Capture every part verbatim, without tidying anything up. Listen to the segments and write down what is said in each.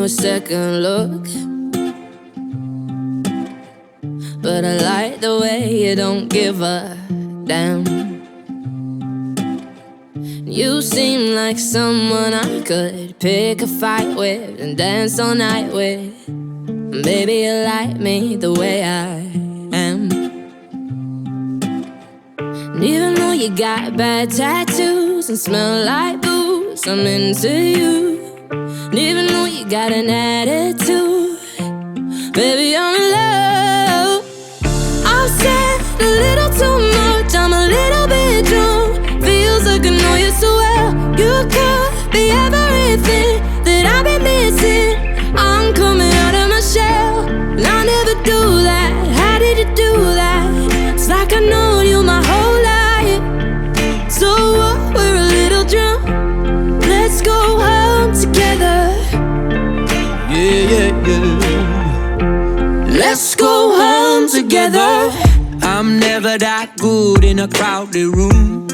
a second look, but I like the way you don't give a damn. You seem like someone I could pick a fight with and dance all night with. Baby, you like me the way I am. And even though you got bad tattoos and smell like booze, I'm into you. And even though you got an attitude, baby, I'm in love. I've said a little too much, I'm a little bit drunk. Feels like I know you so well. You could be everything that I've been missing. I'm coming out of my shell, and I never do that. How did you do that? It's like I know you my whole life. So what, we're a little drunk. Let's go home together. Yeah, yeah, yeah. Let's go home together. I'm never that good in a crowded room.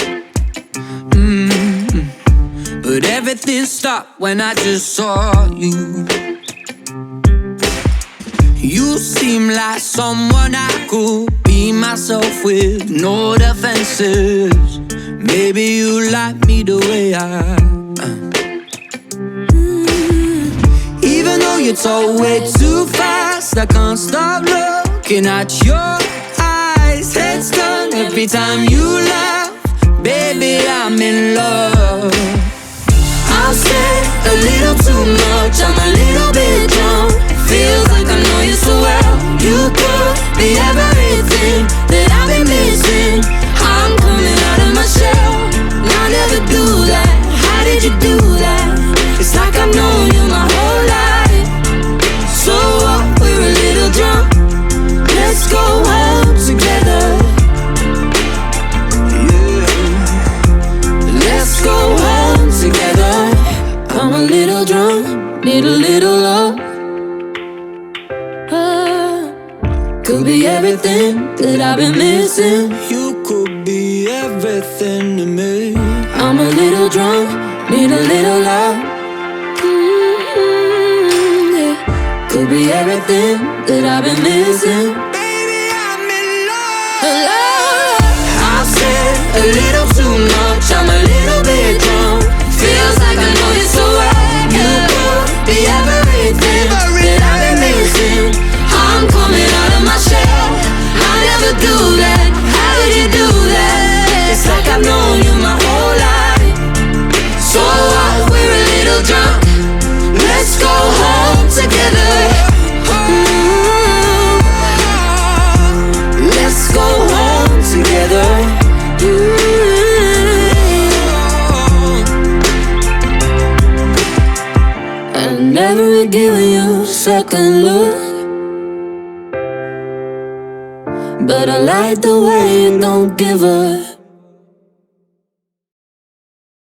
Mm-hmm. But everything stopped when I just saw you. You seem like someone I could be myself with, no defenses. Maybe you like me the way I am. Mm. Even though you talk way too fast, I can't stop looking at your eyes. Head's done every time you laugh. Baby, I'm in love. I've said a little too much, I'm a little bit drunk. Feels like I know you so well. You could be everything that I've been missing. I'm coming out of my shell, and I never do that. How did you do that? It's like I've known you my whole life. So what, we're a little drunk. Let's go home together. Yeah. Let's go home together. I'm a little drunk, need a little love. Could be everything that I've been missing. You could be everything to me. I'm a little drunk, need a little love. Mm-hmm, yeah. Could be everything that I've been missing. Baby, I'm in love. Love. I've said a little too much, I'm a little bit drunk. Feels like I know you so well. You could Be everything that I've been missing. I'm coming out of my shell. I never do that. How did you do that? It's like I've known you my whole life. So what? We're a little drunk. Let's go home together. Mm. Let's go home together. Mm. I never given you a second look, but I like the way you don't give a